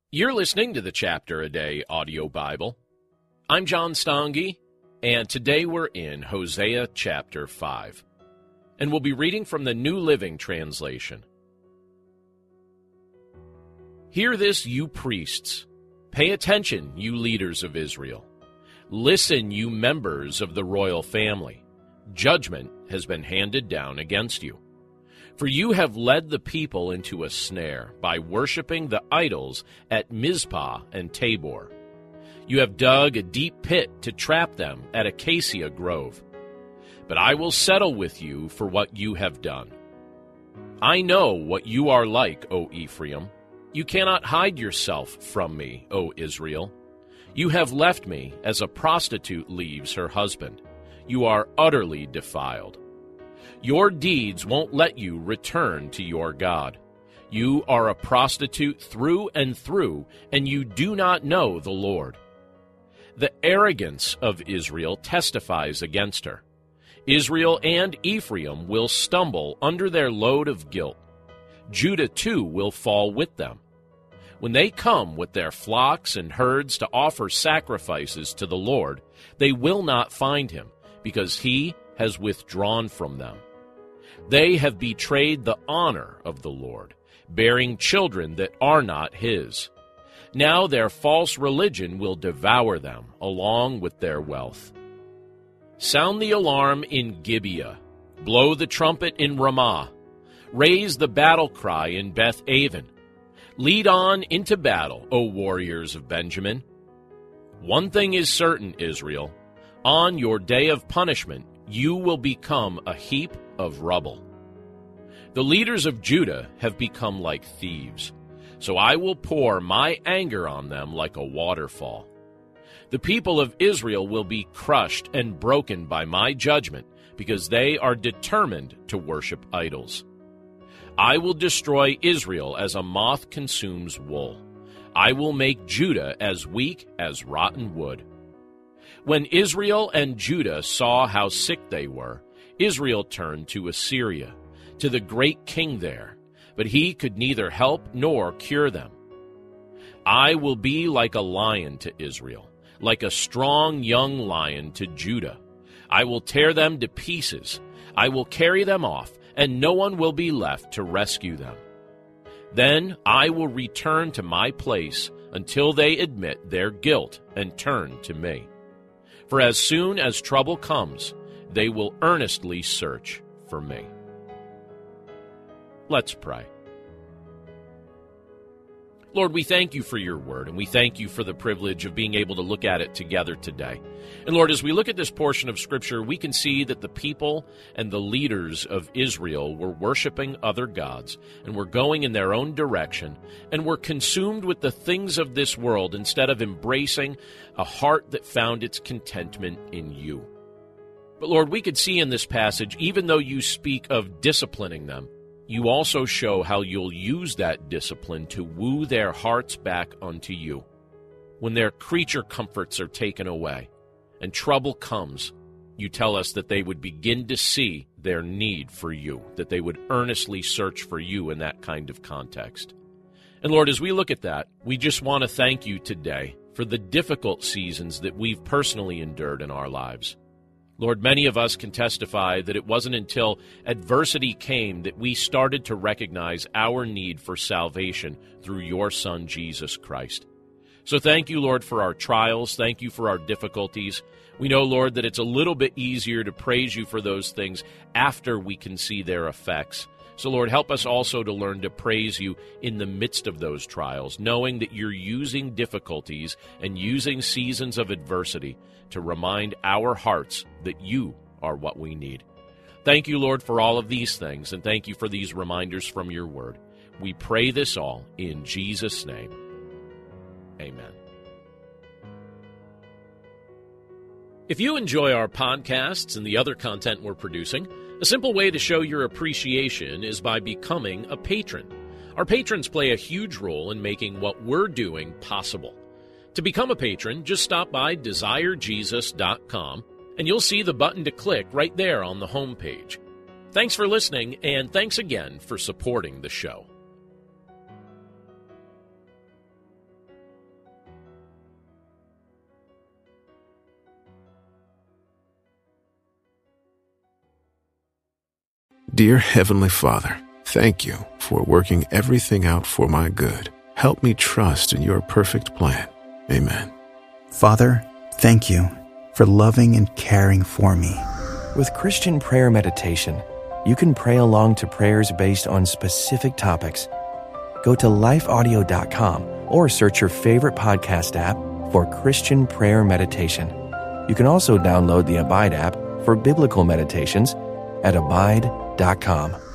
You're listening to the Chapter a Day audio Bible. I'm John Stange, and today we're in Hosea chapter 5. And we'll be reading from the New Living Translation. Hear this, you priests. Pay attention, you leaders of Israel. Listen, you members of the royal family. Judgment has been handed down against you. For you have led the people into a snare by worshiping the idols at Mizpah and Tabor. You have dug a deep pit to trap them at Acacia Grove. But I will settle with you for what you have done. I know what you are like, O Ephraim. You cannot hide yourself from me, O Israel. You have left me as a prostitute leaves her husband. You are utterly defiled. Your deeds won't let you return to your God. You are a prostitute through and through, and you do not know the Lord. The arrogance of Israel testifies against her. Israel and Ephraim will stumble under their load of guilt. Judah too will fall with them. When they come with their flocks and herds to offer sacrifices to the Lord, they will not find him, because he has withdrawn from them. They have betrayed the honor of the Lord, bearing children that are not his. Now their false religion will devour them, along with their wealth. Sound the alarm in Gibeah. Blow the trumpet in Ramah. Raise the battle cry in Beth Aven. Lead on into battle, O warriors of Benjamin. One thing is certain, Israel. On your day of punishment, you will become a heap of rubble. The leaders of Judah have become like thieves, so I will pour my anger on them like a waterfall. The people of Israel will be crushed and broken by my judgment, because they are determined to worship idols. I will destroy Israel as a moth consumes wool. I will make Judah as weak as rotten wood. When Israel and Judah saw how sick they were, Israel turned to Assyria, to the great king there, but he could neither help nor cure them. I will be like a lion to Israel, like a strong young lion to Judah. I will tear them to pieces. I will carry them off, and no one will be left to rescue them. Then I will return to my place until they admit their guilt and turn to me. For as soon as trouble comes, they will earnestly search for me. Let's pray. Lord, we thank you for your word, and we thank you for the privilege of being able to look at it together today. And Lord, as we look at this portion of Scripture, we can see that the people and the leaders of Israel were worshiping other gods, and were going in their own direction, and were consumed with the things of this world instead of embracing a heart that found its contentment in you. But Lord, we could see in this passage, even though you speak of disciplining them, you also show how you'll use that discipline to woo their hearts back unto you. When their creature comforts are taken away and trouble comes, you tell us that they would begin to see their need for you, that they would earnestly search for you in that kind of context. And Lord, as we look at that, we just want to thank you today for the difficult seasons that we've personally endured in our lives. Lord, many of us can testify that it wasn't until adversity came that we started to recognize our need for salvation through your Son, Jesus Christ. So thank you, Lord, for our trials. Thank you for our difficulties. We know, Lord, that it's a little bit easier to praise you for those things after we can see their effects. So, Lord, help us also to learn to praise you in the midst of those trials, knowing that you're using difficulties and using seasons of adversity to remind our hearts that you are what we need. Thank you, Lord, for all of these things, and thank you for these reminders from your word. We pray this all in Jesus' name. Amen. If you enjoy our podcasts and the other content we're producing, a simple way to show your appreciation is by becoming a patron. Our patrons play a huge role in making what we're doing possible. To become a patron, just stop by DesireJesus.com, and you'll see the button to click right there on the home page. Thanks for listening, and thanks again for supporting the show. Dear Heavenly Father, thank you for working everything out for my good. Help me trust in your perfect plan. Amen. Father, thank you for loving and caring for me. With Christian Prayer Meditation, you can pray along to prayers based on specific topics. Go to lifeaudio.com or search your favorite podcast app for Christian Prayer Meditation. You can also download the Abide app for biblical meditations at abide.com.